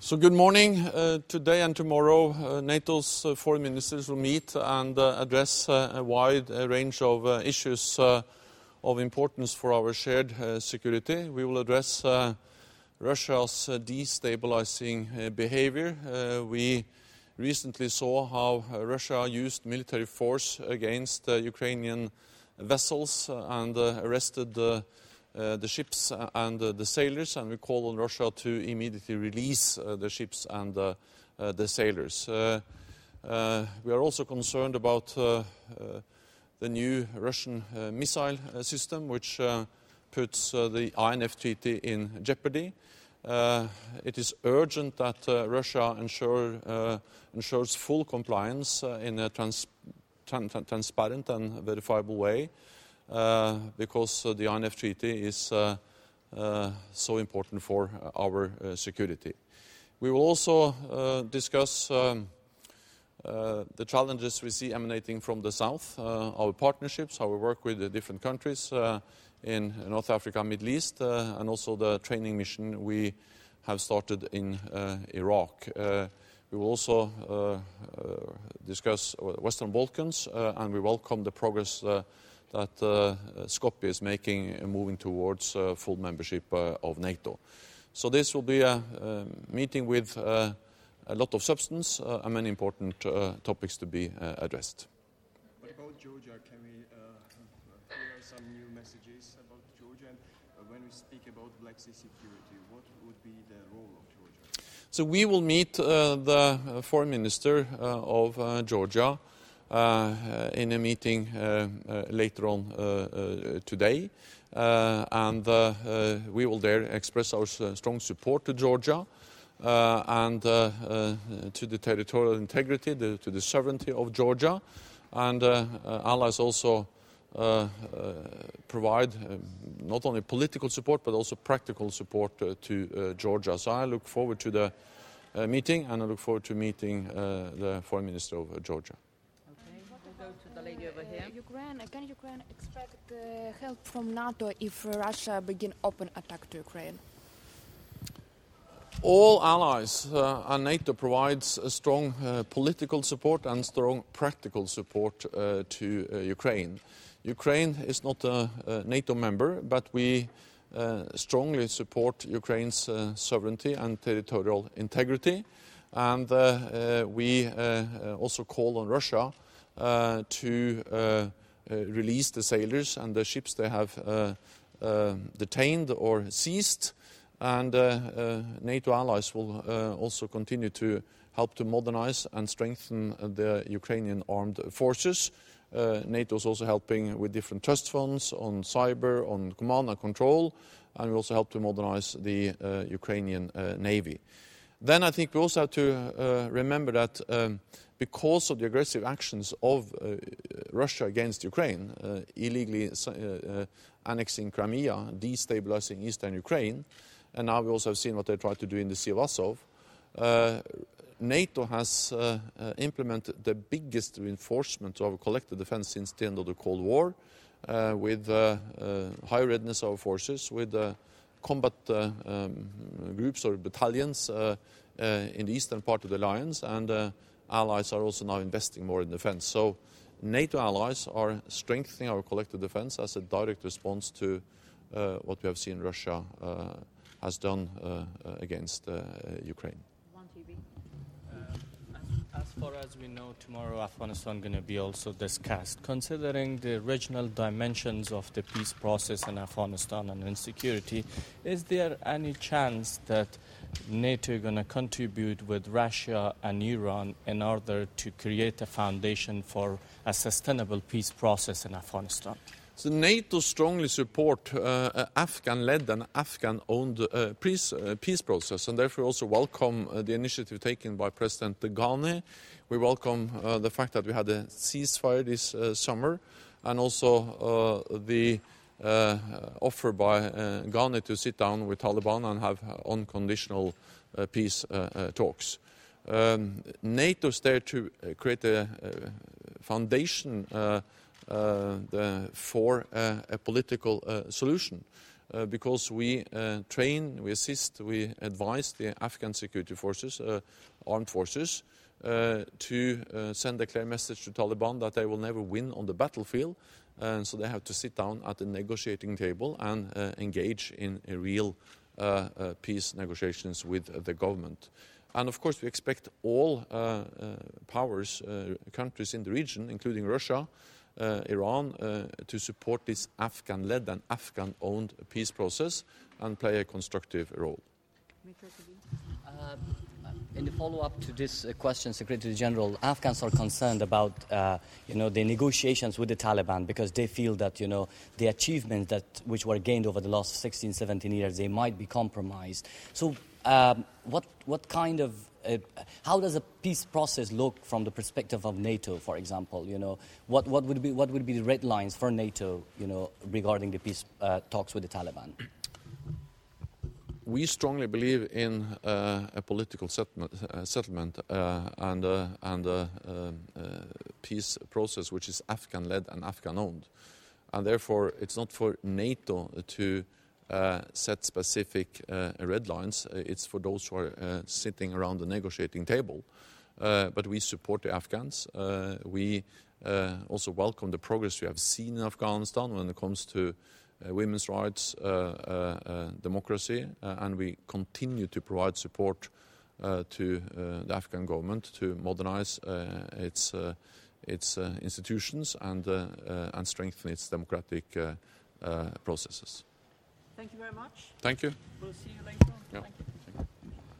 So good morning. Today and tomorrow, NATO's foreign ministers will meet and address a wide range of issues of importance for our shared security. We will address Russia's destabilizing behavior. We recently saw how Russia used military force against Ukrainian vessels and arrested the ships and the sailors, and we call on Russia to immediately release the ships and the sailors. We are also concerned about the new Russian missile system, which puts the INF Treaty in jeopardy. It is urgent that Russia ensures full compliance in a transparent and verifiable way, because the INF Treaty is so important for our security. We will also discuss the challenges we see emanating from the south, our partnerships, how we work with the different countries in North Africa, Middle East, and also the training mission we have started in Iraq. We will also discuss Western Balkans, and we welcome the progress that Skopje is making, moving towards full membership of NATO. So this will be a meeting with a lot of substance and many important topics to be addressed. What about Georgia? Can we hear some new messages about Georgia? And when we speak about Black Sea security, what would be the role of Georgia? So we will meet the foreign minister of Georgia in a meeting later on today, and we will there express our strong support to Georgia and to the territorial integrity, to the sovereignty of Georgia, and allies also provide not only political support but also practical support to Georgia. So I look forward to the meeting, and I look forward to meeting the foreign minister of Georgia. To the lady over here. Can Ukraine expect help from NATO if Russia begin open attack to Ukraine? All allies and NATO provides a strong political support and strong practical support to Ukraine. Ukraine is not a NATO member, but we strongly support Ukraine's sovereignty and territorial integrity, and we also call on Russia to release the sailors and the ships they have detained or seized, and NATO allies will also continue to help to modernize and strengthen the Ukrainian armed forces. NATO is also helping with different trust funds on cyber, on command and control, and we also help to modernize the Ukrainian Navy. Then I think we also have to remember that because of the aggressive actions of Russia against Ukraine, illegally annexing Crimea, destabilizing eastern Ukraine, and now we also have seen what they tried to do in the Sea of Azov, NATO has implemented the biggest reinforcement of our collective defense since the end of the Cold War, with high readiness of our forces, with combat groups or battalions in the eastern part of the alliance, and allies are also now investing more in defense. So NATO allies are strengthening our collective defense as a direct response to what we have seen Russia has done against Ukraine. As far as we know, tomorrow Afghanistan is going to be also discussed. Considering the regional dimensions of the peace process in Afghanistan and insecurity, is there any chance that NATO is going to contribute with Russia and Iran in order to create a foundation for a sustainable peace process in Afghanistan? So NATO strongly support Afghan-led and Afghan-owned peace process, and therefore also welcome the initiative taken by President Ghani. We welcome the fact that we had a ceasefire this summer, and also the offer by Ghani to sit down with Taliban and have unconditional peace talks. NATO is there to create a foundation for a political solution. because we train, we assist, we advise the Afghan security forces, armed forces, to send a clear message to Taliban that they will never win on the battlefield, and so they have to sit down at the negotiating table and engage in real peace negotiations with the government. And of course we expect all powers, countries in the region, including Russia, Iran, to support this Afghan-led and Afghan-owned peace process and play a constructive role. In the follow-up to this question, Secretary General, Afghans are concerned about, the negotiations with the Taliban because they feel that, the achievements which were gained over the last 16, 17 years, they might be compromised. So what kind of, how does a peace process look from the perspective of NATO, for example? What would be the red lines for NATO, regarding the peace talks with the Taliban? We strongly believe in a political settlement and a peace process which is Afghan-led and Afghan-owned. And therefore, it's not for NATO to set specific red lines. It's for those who are sitting around the negotiating table. But we support the Afghans. We also welcome the progress we have seen in Afghanistan when it comes to women's rights, democracy, and we continue to provide support to the Afghan government to modernize its institutions and strengthen its democratic processes. Thank you very much. Thank you. We'll see you later on. Yeah. Thank you.